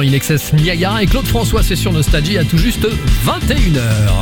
In Excess Niagara et Claude François, c'est sur Nostalgie à tout juste 21h.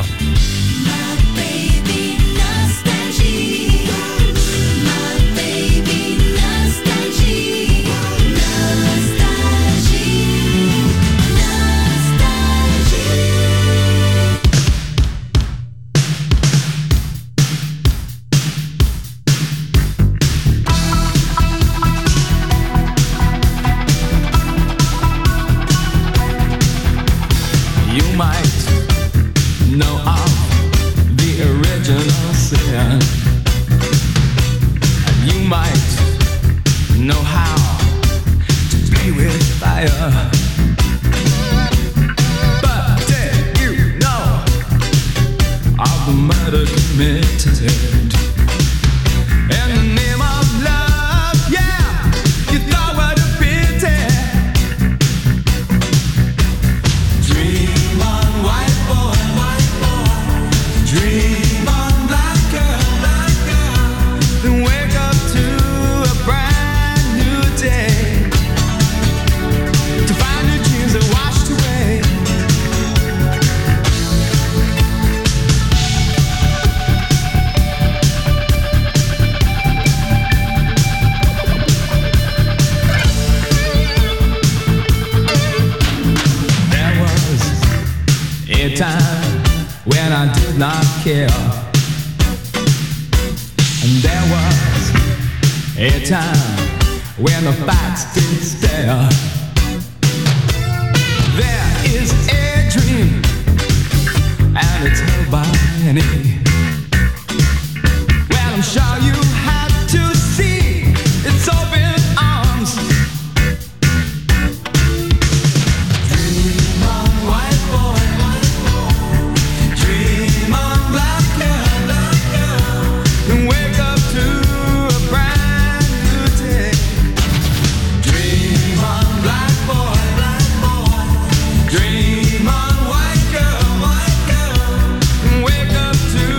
Dream on, white girl, wake up to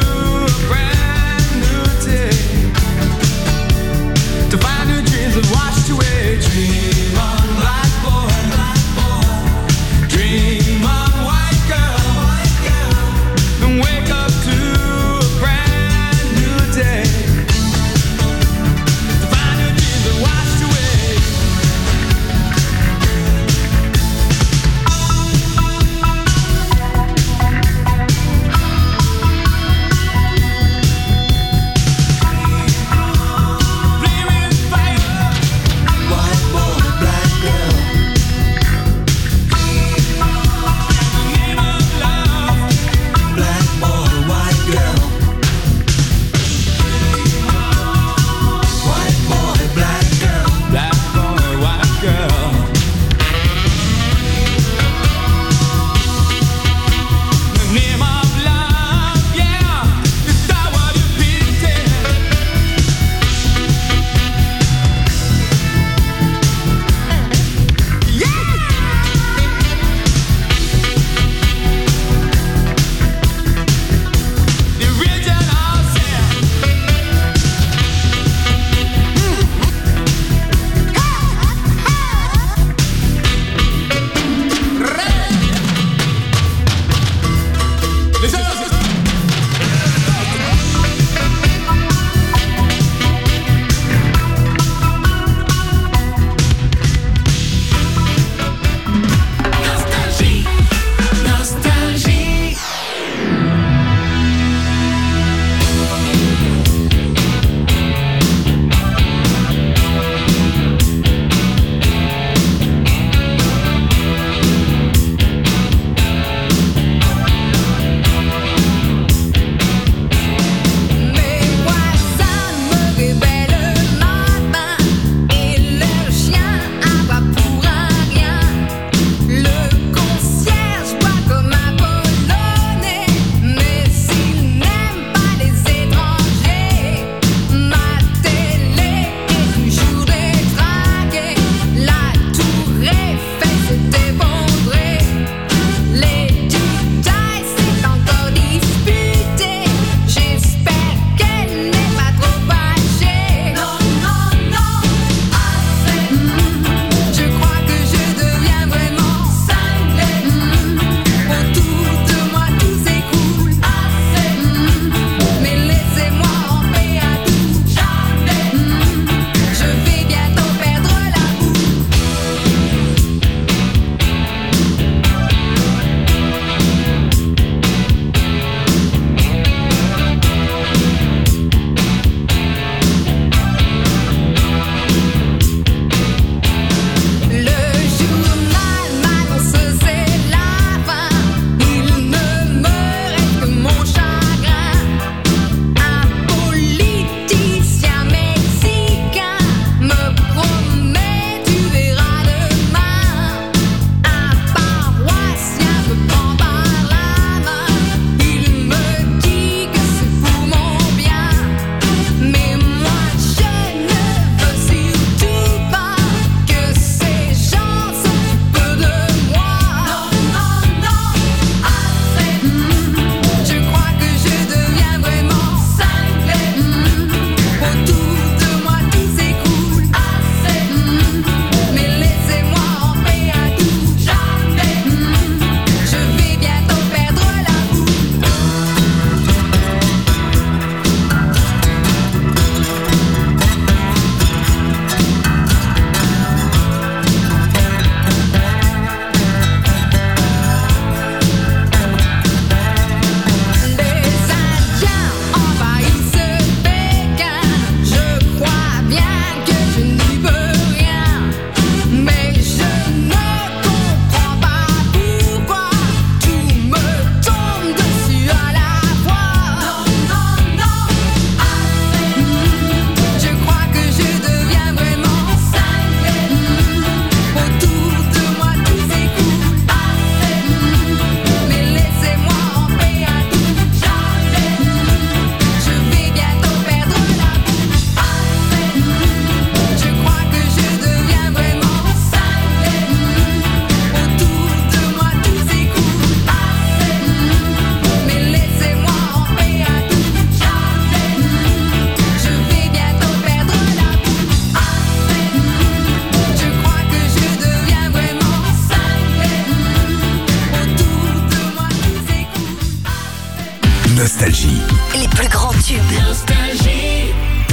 Nostalgie. Les plus grands tubes. Nostalgie.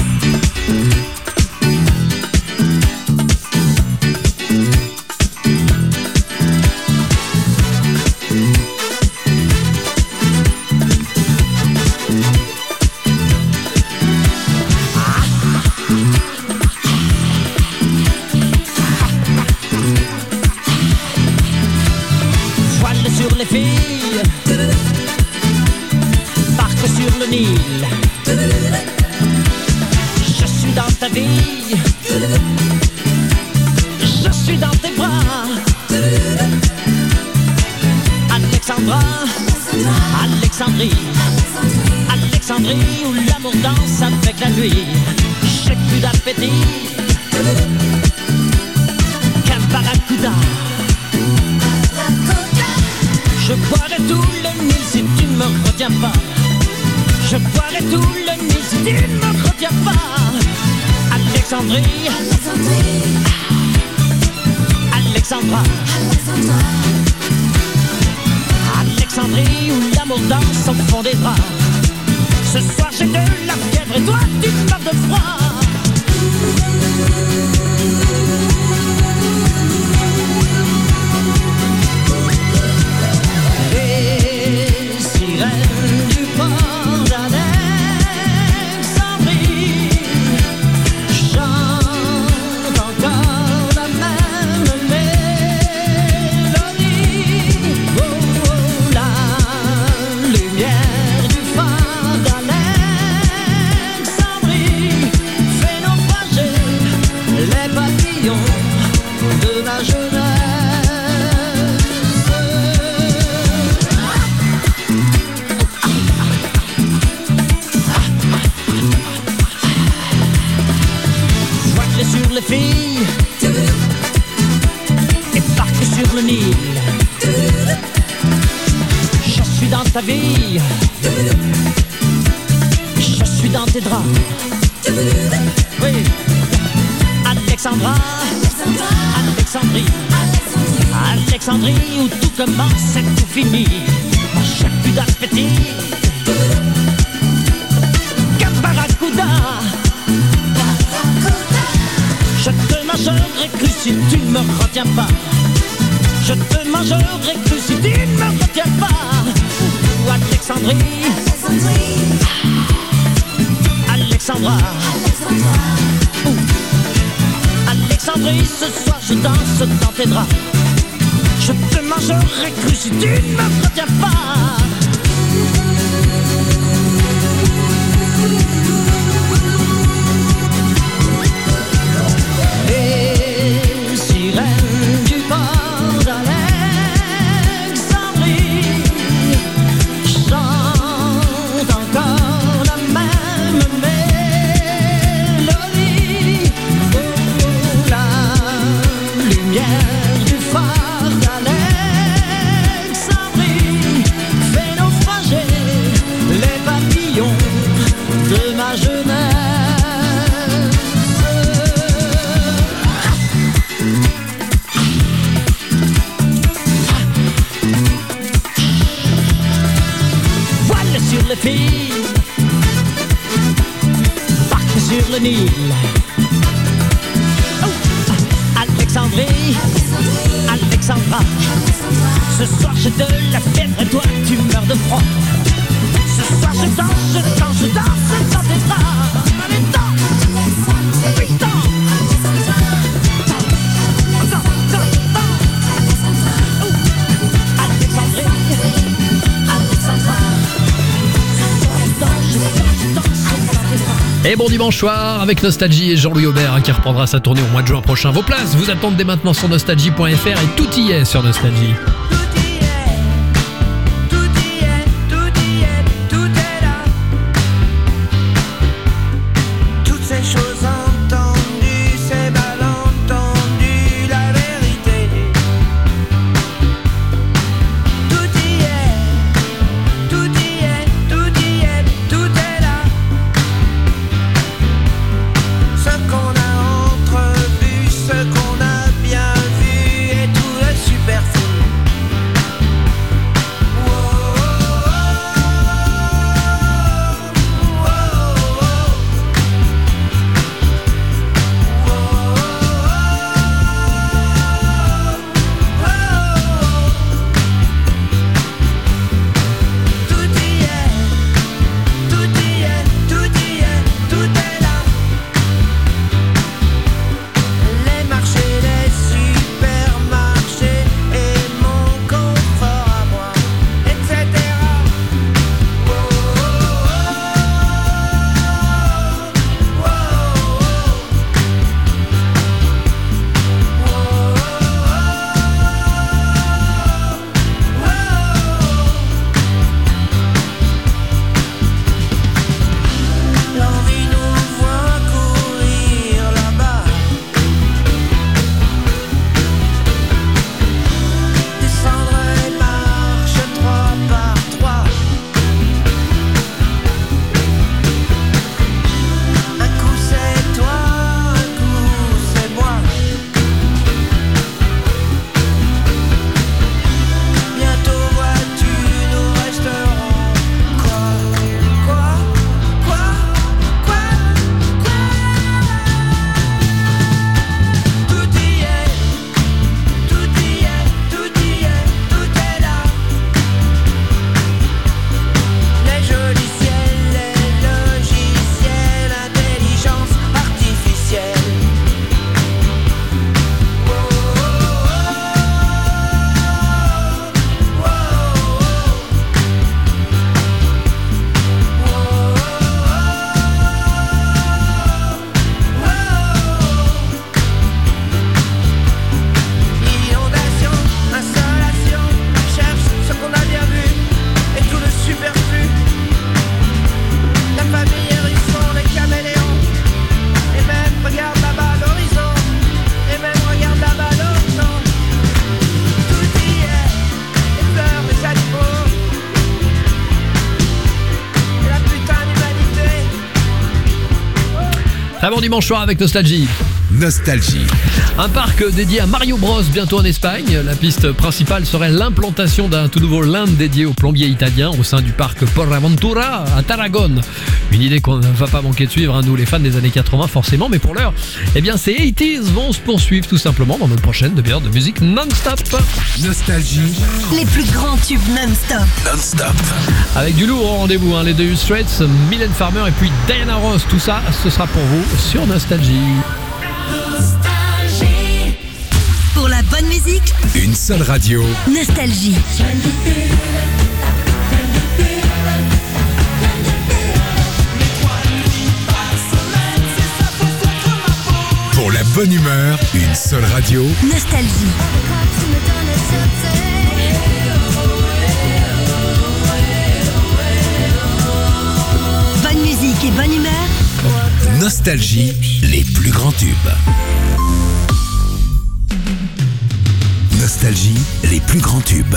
Voile sur les filles, barque sur le Nil. Je suis dans ta vie, je suis dans tes bras. Alexandra, Alexandrie, Alexandrie où l'amour danse avec la nuit. J'ai plus d'appétit qu'un barracuda. Je boirai tout le Nil si tu ne me retiens pas. Je boirai tout le Nil si tu ne me retiens pas. Alexandrie, Alexandra, Alexandrie où l'amour danse au fond des draps. Ce soir j'ai de la fièvre et toi tu meurs de froid. Les sirènes du port d'Alexandrie chantent encore la même mélodie. Oh, oh, la lumière du phare d'Alexandrie fait naufrager les papillons de ma jeunesse. Voile sur les filles et barque sur le Nil. Je suis dans ta vie, je suis dans tes draps. Oui, Alexandra, Alexandrie, Alexandrie où tout commence et tout finit. Moi j'ai plus d'appétit qu'un barracuda. Je te mangerai cru si tu ne me retiens pas. Je te mangerai cru si tu ne me retiens pas. Ou Alexandrie, Alexandra, Alexandrie, ce soir je danse dans tes draps. Je te mangerai cru si tu ne me retiens pas. Les sirènes du port d'Alexandrie chantent encore la même mélodie. Oh, la lumière du phare d'Alexandrie fait naufrager les papillons de ma jeunesse. Voile sur les filles, barque sur le Nil. Oh, Alexandrie, Alexandra, ce soir j'ai de la fièvre et toi tu meurs de froid. Ce soir je danse, je danse, je danse dans tes bras. Allez, danse, putain. Et bon dimanche soir avec Nostalgie et Jean-Louis Aubert qui reprendra sa tournée au mois de juin prochain. Vos places vous attendent dès maintenant sur nostalgie.fr et tout y est sur Nostalgie. Ce qu'on a bien vu et tout le superflu. Très bon dimanche soir avec Nostalgie. Nostalgie. Un parc dédié à Mario Bros bientôt en Espagne. La piste principale serait l'implantation d'un tout nouveau land dédié aux plombiers italiens au sein du parc Portaventura à Tarragone. Une idée qu'on ne va pas manquer de suivre, nous les fans des années 80 forcément, mais pour l'heure, ces 80s vont se poursuivre tout simplement dans notre prochaine demi-heure de musique non-stop. Nostalgie. Les plus grands tubes non-stop. Non-stop. Avec du lourd au rendez-vous, les deux Dire Straits, Mylène Farmer et puis Diana Ross, tout ça, ce sera pour vous sur Nostalgie. Pour la bonne musique, Une seule radio. Nostalgie. Pour la bonne humeur, une seule radio. Nostalgie. Bonne musique et bonne humeur. Nostalgie, les plus grands tubes. Nostalgie, les plus grands tubes.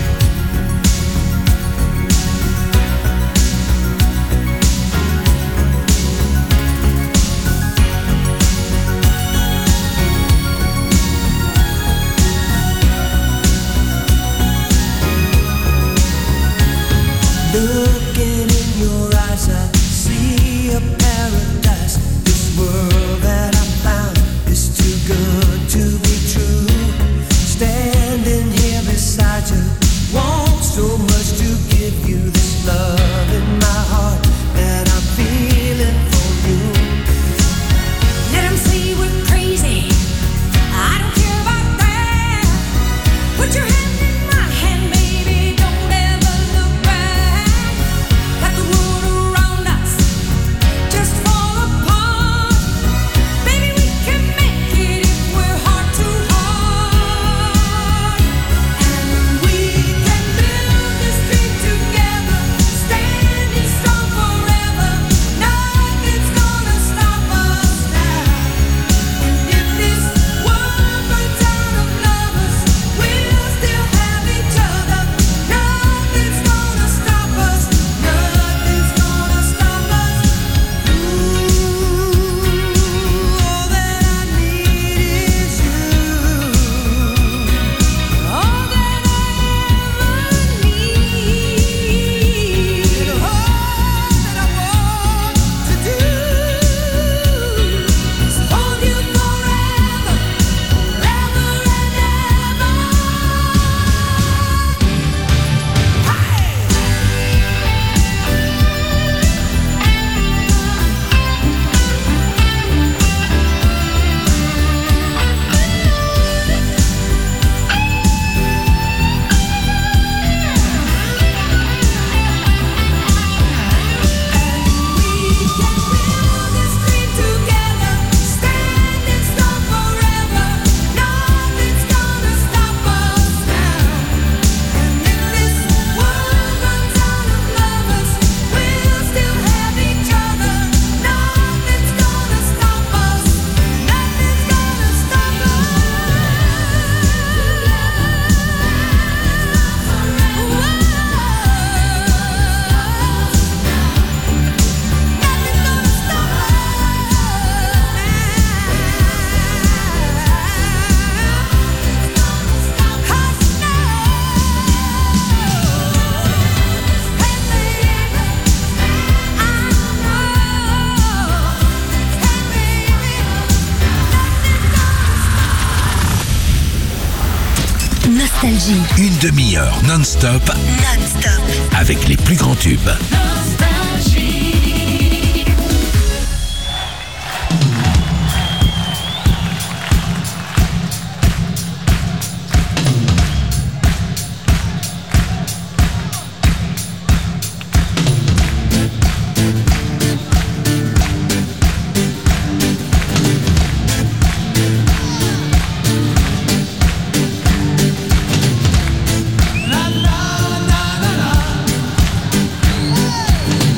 Looking in your eyes, I see a paradise. This world that I found is too good to be true. Standing here beside you, want so much to give you this love in my heart that I'm feeling for you. Let 'em say we're crazy. I don't care about that. Put your hand in my hand, baby. Don't ever look back. Let the world around us just fall apart. Baby, we can make it if we're heart to heart. And we can build this dream together, standing strong forever. Nothing's gonna stop us now. And if this world runs out of lovers, we'll still have each other. Nothing's gonna stop us. Nothing's gonna stop us. All that I need is you. All that I ever need. All that I want to do is hold you forever, forever and ever. Nostalgie. Une demi-heure non-stop Non-stop. avec les plus grands tubes. La la la la la.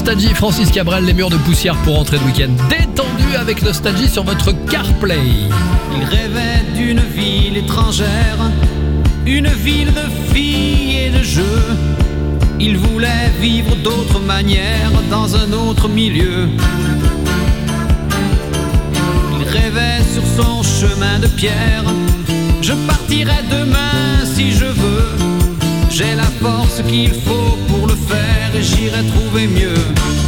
Nostalgie, Francis Cabrel, les murs de poussière pour rentrer de week-end détendu avec Nostalgie sur votre CarPlay. Il rêvait d'une ville étrangère, une ville de filles et de jeux. Il voulait vivre d'autres manières dans un autre milieu. Il rêvait sur son chemin de pierre. Je partirai demain si je veux. J'ai la force qu'il faut pour le faire et j'irai trouver mieux.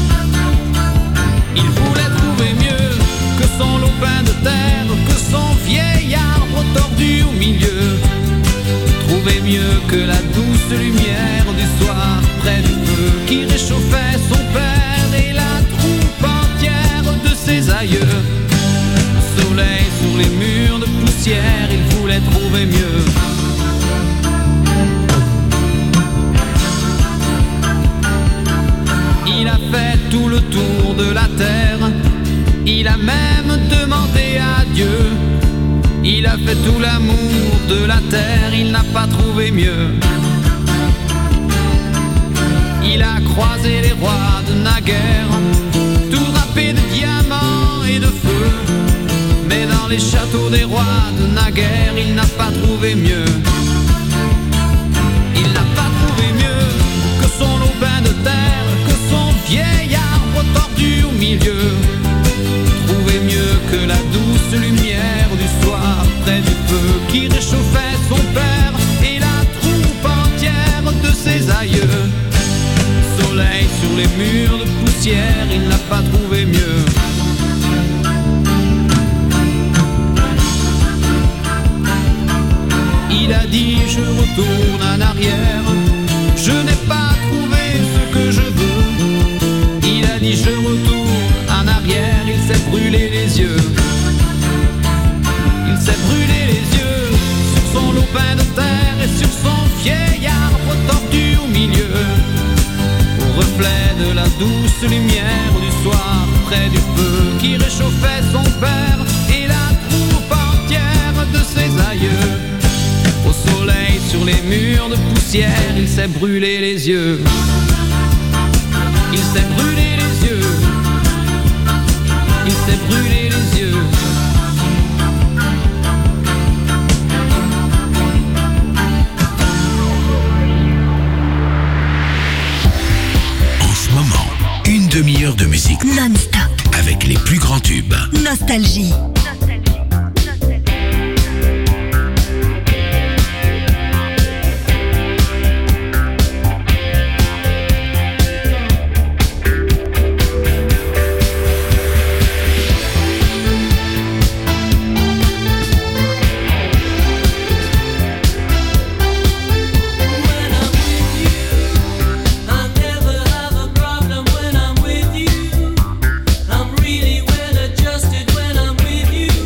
Il voulait trouver mieux que son lopin de terre, que son vieil arbre tordu au milieu. Trouver mieux que la douce lumière du soir près du feu qui réchauffait son père et la troupe entière de ses aïeux. Soleil sur les murs de poussière, il voulait trouver mieux. Il a fait tout le tour de la terre, il a même demandé à Dieu. Il a fait tout l'amour de la terre, il n'a pas trouvé mieux. Il a croisé les rois de naguère, tout drapés de diamants et de feu. Mais dans les châteaux des rois de naguère, il n'a pas trouvé mieux. Il n'a pas trouvé mieux que son lopin de terre, que son vieil arbre tordu au milieu. Trouver mieux que la douce lumière du soir près du feu qui réchauffait son père et la troupe entière de ses aïeux. Soleil sur les murs de poussière, il n'a pas trouvé mieux. Il a dit je retourne en arrière, je n'ai pas trouvé ce que je veux. Il a dit je retourne en arrière, il s'est brûlé les yeux. Il s'est brûlé les yeux sur son lopin de terre et sur son vieil arbre tordu au milieu. Au reflet de la douce lumière du soir près du feu qui réchauffait son père et la troupe entière de ses aïeux. Au soleil sur les murs de poussière, il s'est brûlé les yeux. Il s'est brûlé les yeux. Il s'est brûlé les yeux. En ce moment, une demi-heure de musique Non-stop. avec les plus grands tubes. Nostalgie. Really well adjusted when I'm with you.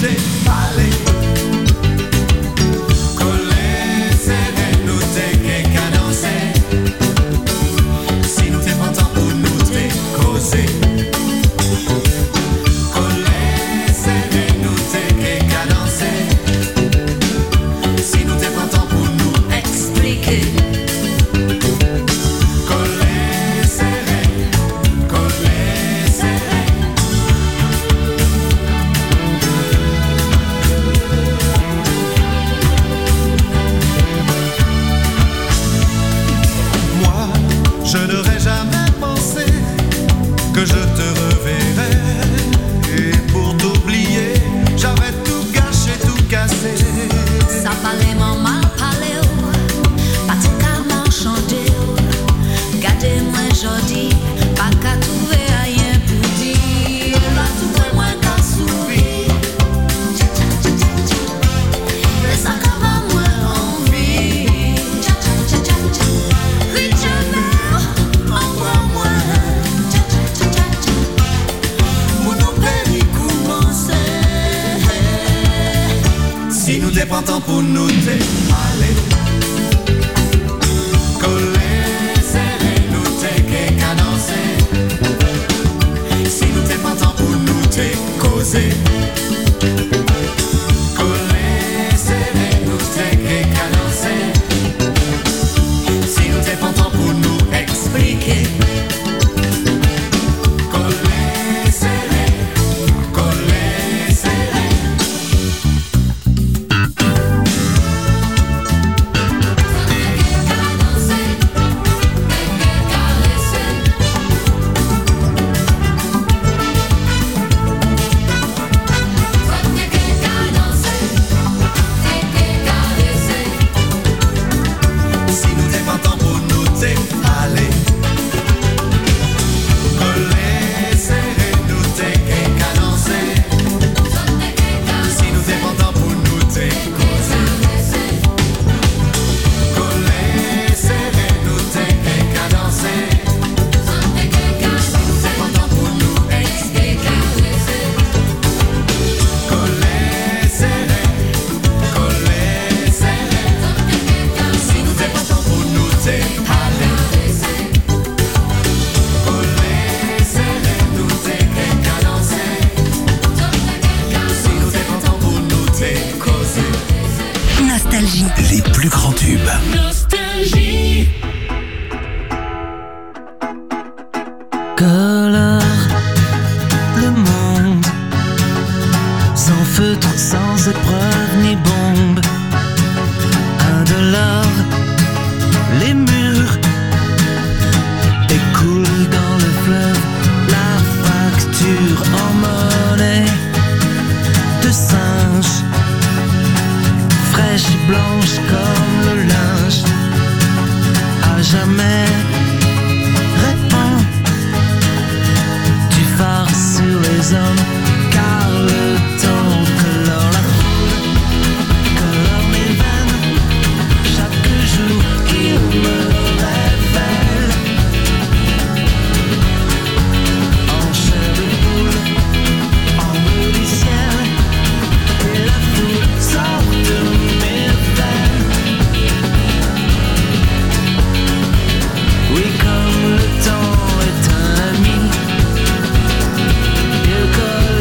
t'es allez. Coller, serrer, nous t'es qu'est cadencé. Si nous t'es pas temps pour nous t'es causé. Coller, serrer, nous t'es qu'est cadencé. Si nous t'es pas temps pour nous expliquer. Coller, serrer, coller, serrer. Moi, je n'aurais jamais pensé que je te reverrais. Et pour t'oublier, j'avais tout gâché, tout cassé. Ça parlait mon mal parlé, pas tout qu'à m'enchanter. Gardez-moi jodi, pas qu'à trouver rien pour dire. Là tout est moins qu'à sourire. Mais ça qu'à moins envie. Richard, envoie-moi. Pour nous périr commencer. Si nous t'es pas temps pour nous t'es allez. Coller, serrer, nous t'es qu'est cadencé. Si nous t'es pas temps pour nous t'es causé. Coller, serrer, nous t'es qu'est cadencé. Si nous t'es pas temps pour nous expliquer. Coller, serrer, coller, serrer. Si nous t'es pas temps pour nous t'es allez. Coller, serrer, nous t'es qu'est cadencé. Si nous t'es pas temps pour nous t'es causé. Coller, serrer, nous t'es qu'est cadencé. Si nous t'es pas temps pour nous expliquer. Coller, serrer, coller, serrer. Si nous t'es pas temps pour nous t'es allez. Coller, serrer, nous t'es qu'est cadencé. Si nous t'es pas temps pour nous t'es causé. Nostalgie. Les plus grands tubes. Colore le monde sans feutre, sans épreuve ni bombe. Indolore, les murs écoulent dans le fleuve la facture en monnaie de singe, fraîche et blanche comme le linge. À jamais répands du phare sur les hommes, car le temps colore la foule, colore mes veines, chaque jour qu'il me révèle. En chair de poule, en bleu du ciel, et la foule sort de mes veines. Oui, comme le temps est un ami, il colle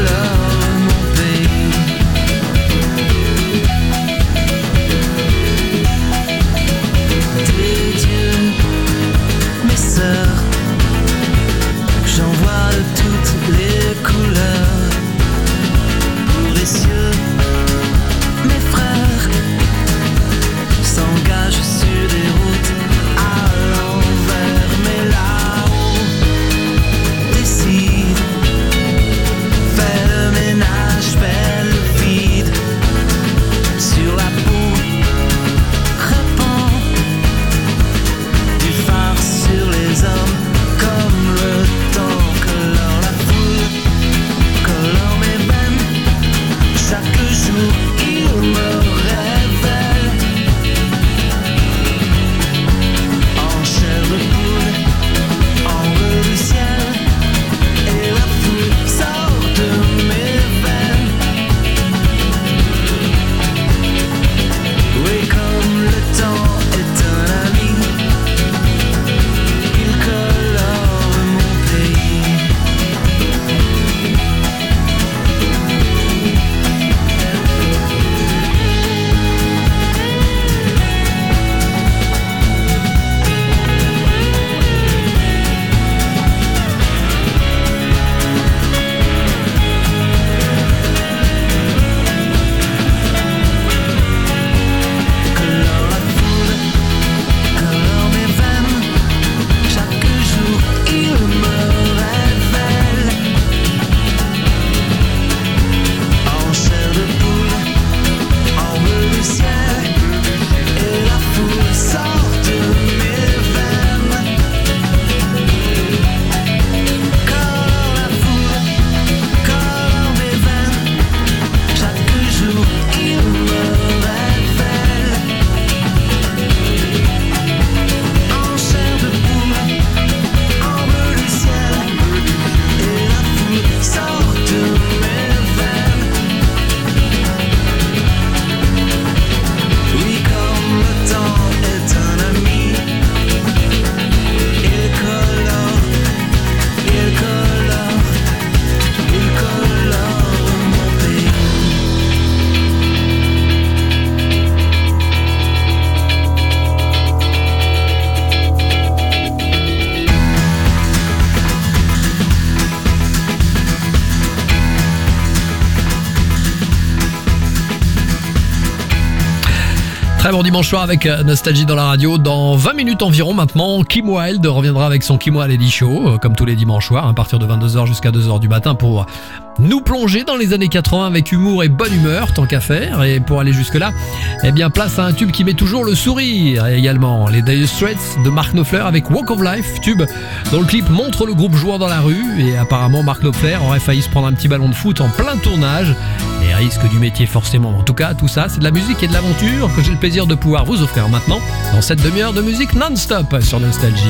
Très bon dimanche soir avec Nostalgie dans la radio. Dans 20 minutes environ maintenant, Kim Wilde reviendra avec son Kim Wilde Show, comme tous les dimanches soirs, à partir de 22h jusqu'à 2h du matin pour nous plonger dans les années 80 avec humour et bonne humeur, tant qu'à faire. Et pour aller jusque-là, eh bien, place à un tube qui met toujours le sourire. Et également, les Dire Straits de Mark Knopfler avec Walk of Life, tube dont le clip montre le groupe jouant dans la rue. Et apparemment, Mark Knopfler aurait failli se prendre un petit ballon de foot en plein tournage. Les risques du métier forcément. En tout cas, tout ça, c'est de la musique et de l'aventure que j'ai le plaisir de pouvoir vous offrir maintenant dans cette demi-heure de musique non-stop sur Nostalgie.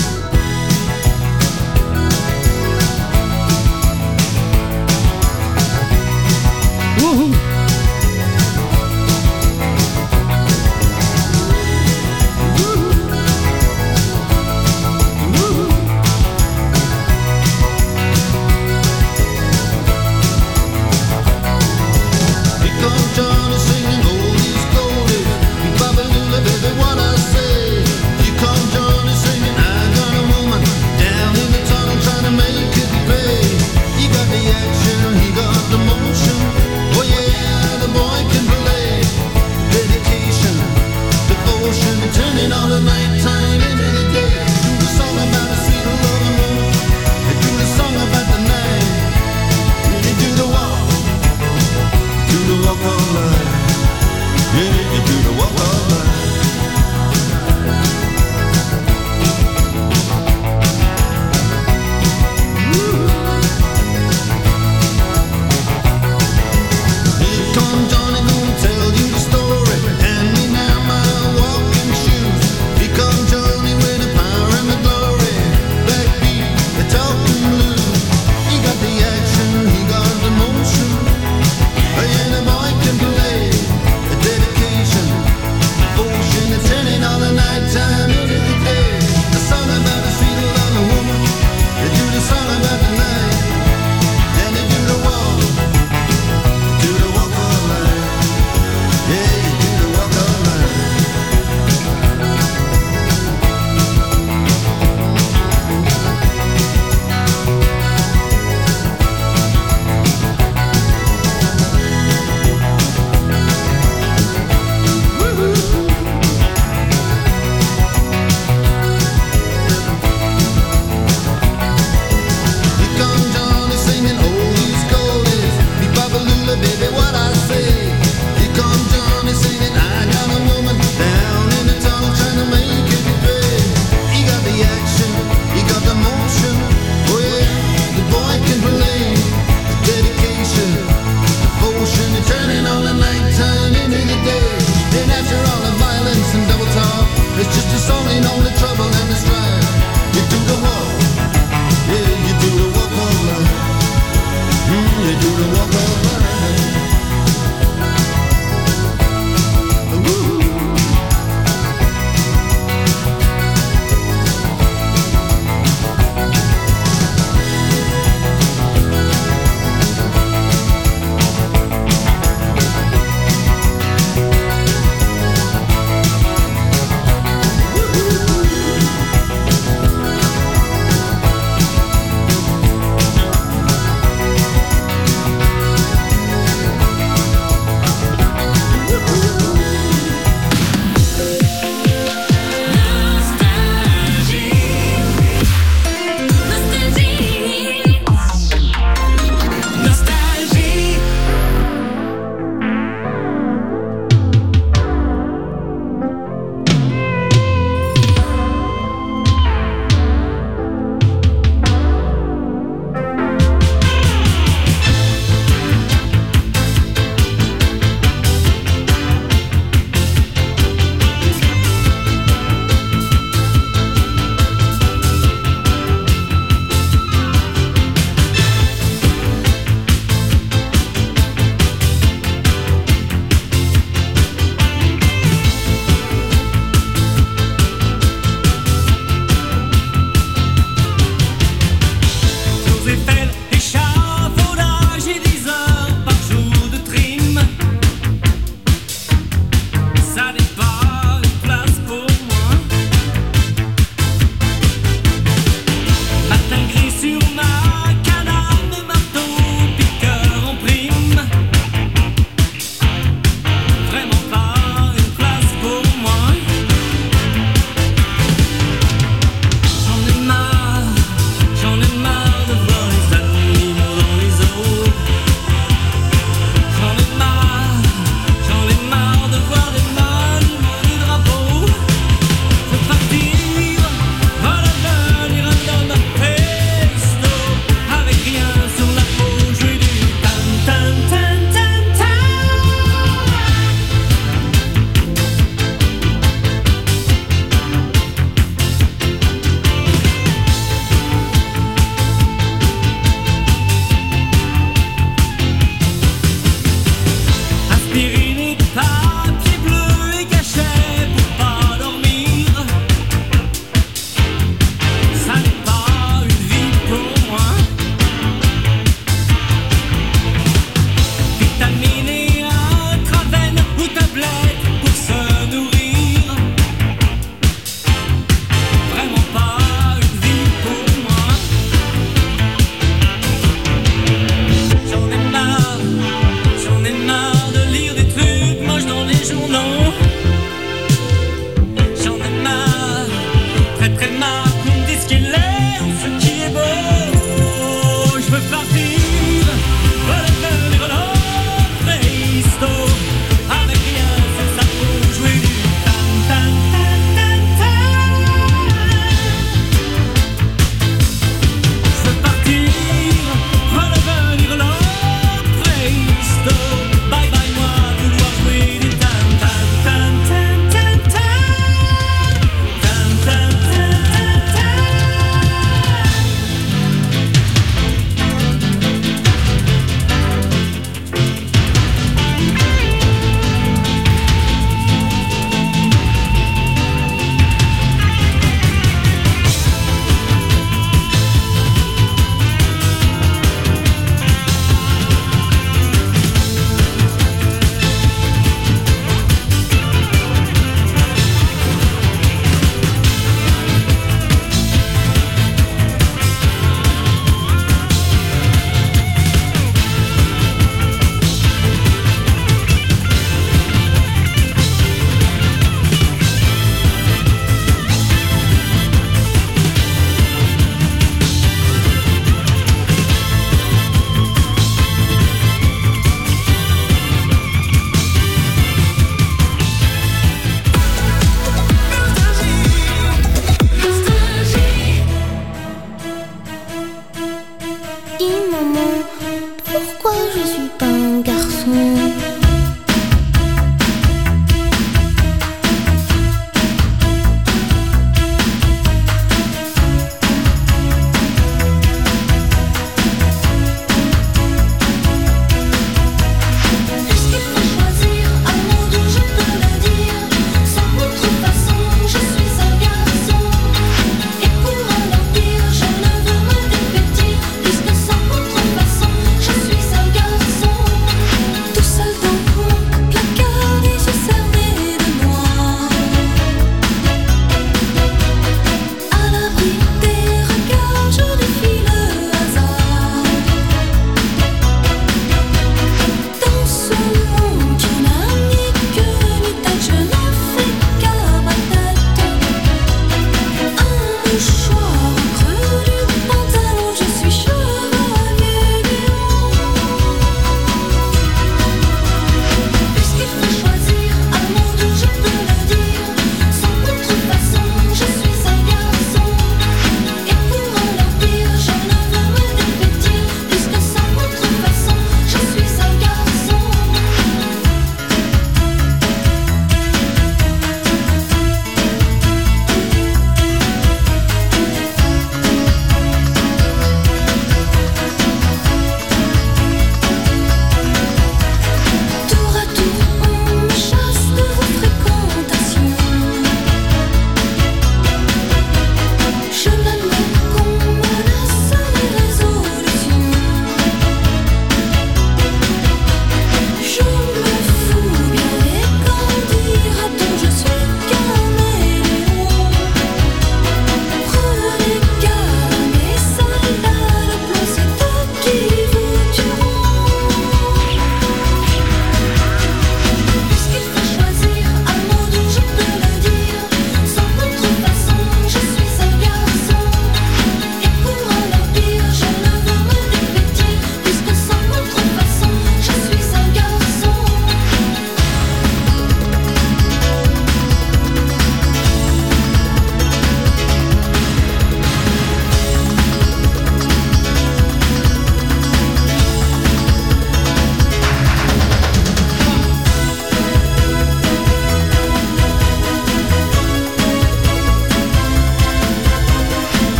Wouhou! Can play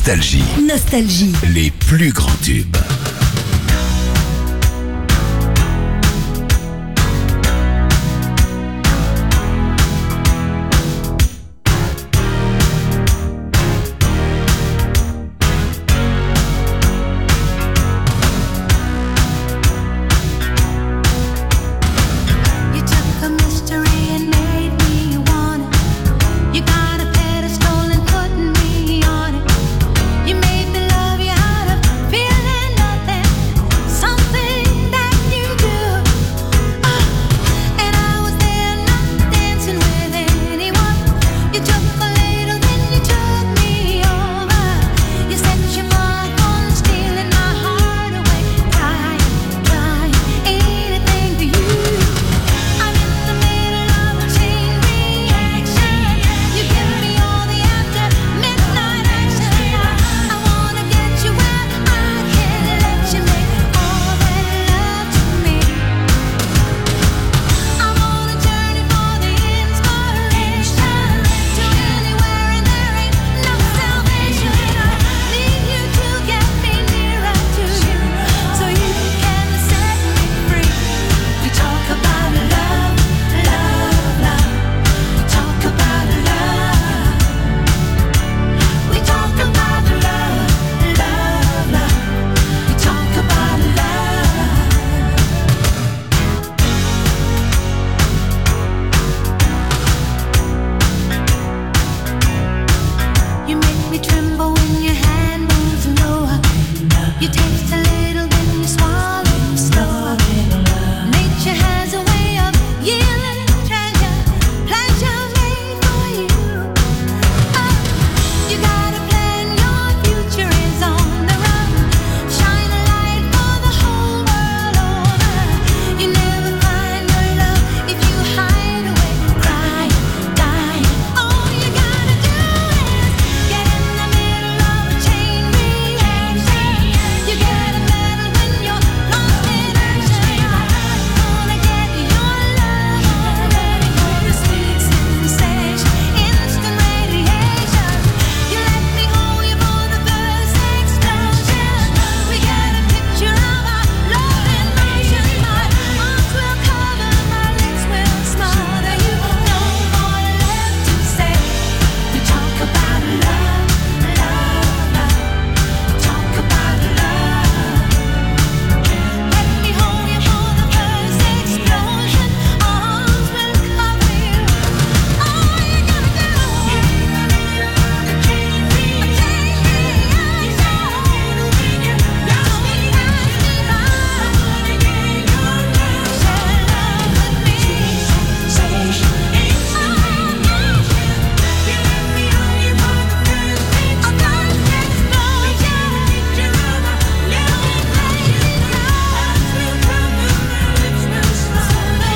Nostalgie, Nostalgie. les plus grands tubes. You took a mystery and made me want it. You got a pedestal and put me on it. You made me love you out of feeling nothing, something that you do. And I was there not dancing with anyone. You took a little, then you took me over. You set your mark on stealing my heart away. Trying anything for you. I'm in the middle of a chain reaction. You give me all the after midnight action. I wanna get you where I can let you make all that love to me. I'm on a journey for the inspiration to anywhere and there ain't no salvation. Need you to get me nearer to you so you can set me free. We talk about love, love, love. Talk about love. We talk about love, love, love. We talk about love. You make me tremble when your hand moves lower. You taste a little, then you swallow slower. Nature has a way of yielding treasure, pleasure made for you. You got a plan, your future is on the run. Shine a light for the whole world over. You never find your love if you hide away, crying, dying. All you gotta do is get in the middle of a chain reaction. You get a medal when you're lost in action. Gonna get your love, ready for the sweet sensation, instant radiation. You let me hold you for the first explosion. We got a picture of our love in motion. My arms will cover, my lips will smother. You no more left to say. We talk about love, love, love. Talk about love. Let me hold you for the first explosion. Arms will cover you. All you gotta do. A chain reaction. Don't be asking I wanna get your love. Share love with me. Sensation. You let me hold you for the first explosion. Picture of a little crazy girl. Arms will cover, my lips will smother.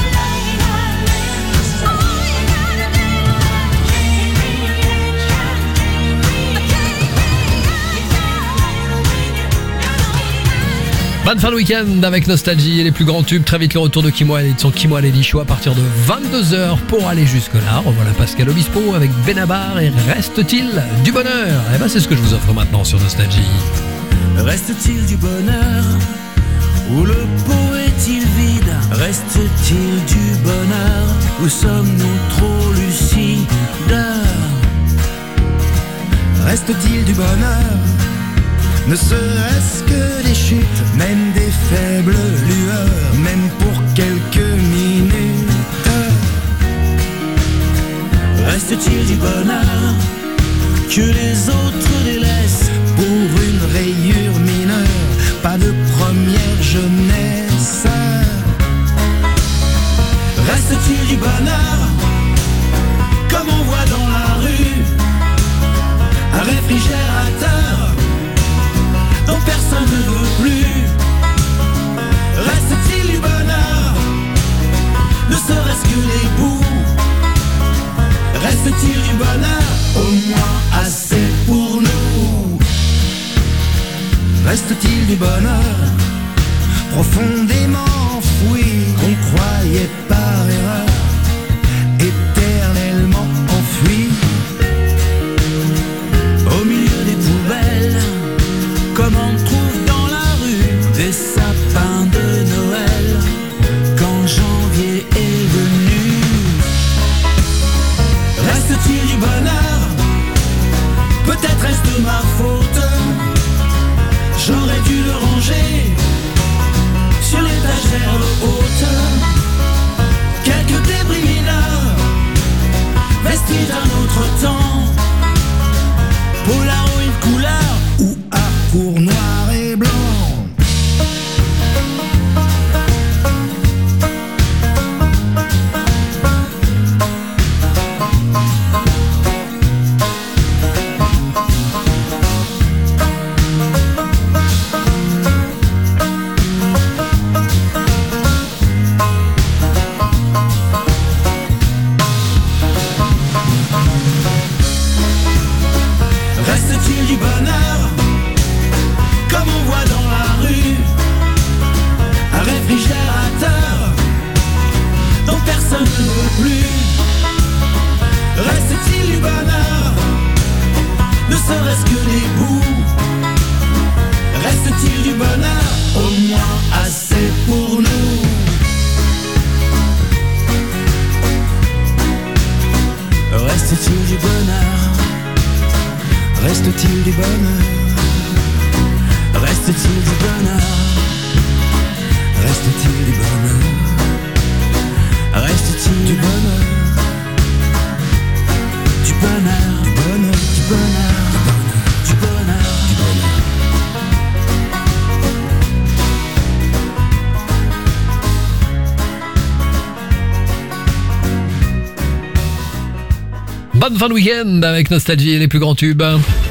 All you gotta do. Chain Bonne fin de week-end avec Nostalgie et les plus grands tubes. Très vite le retour de Kim Wilde et de son Kim Wilde Show à partir de 22h pour aller jusque-là. Revoilà Pascal Obispo avec Benabar et Reste-t-il du bonheur? Eh ben c'est ce que je vous offre maintenant sur Nostalgie. Reste-t-il du bonheur ou le pot est-il vide? Reste-t-il du bonheur ou sommes-nous trop lucides? Reste-t-il du bonheur? Ne serait-ce que des chutes, même des faibles lueurs, même pour quelques minutes. Reste-t-il du bonheur que les autres délaissent pour une rayure mineure? Pas de première jeunesse. Reste-t-il du bonheur comme on voit dans la rue? Un réfrigérateur dont personne ne veut plus. Reste-t-il du bonheur, ne serait-ce que les bouts? Reste-t-il du bonheur, au moins assez pour nous? Reste-t-il du bonheur, profondément enfoui, qu'on croyait par erreur, éternellement enfui? Au milieu des poubelles de ma faute. J'aurais dû le ranger sur l'étagère haute. Quelques débris là, vestiges d'un autre temps. Polaroid couleur ou Harcourt noir et blanc. Reste-t-il du bonheur, comme on voit dans la rue, un réfrigérateur dont personne ne veut plus? Reste-t-il du bonheur, ne serait-ce que des bouts? Reste-t-il du bonheur, au moins assez pour nous? Reste-t-il du bonheur? Reste-t-il du bonheur? Reste-t-il du bonheur? Reste-t-il du bonheur? Reste-t-il du bonheur? Du bonheur, du bonheur, du bonheur, du bonheur, du bonheur. Bonne fin de week-end avec Nostalgie et les plus grands tubes.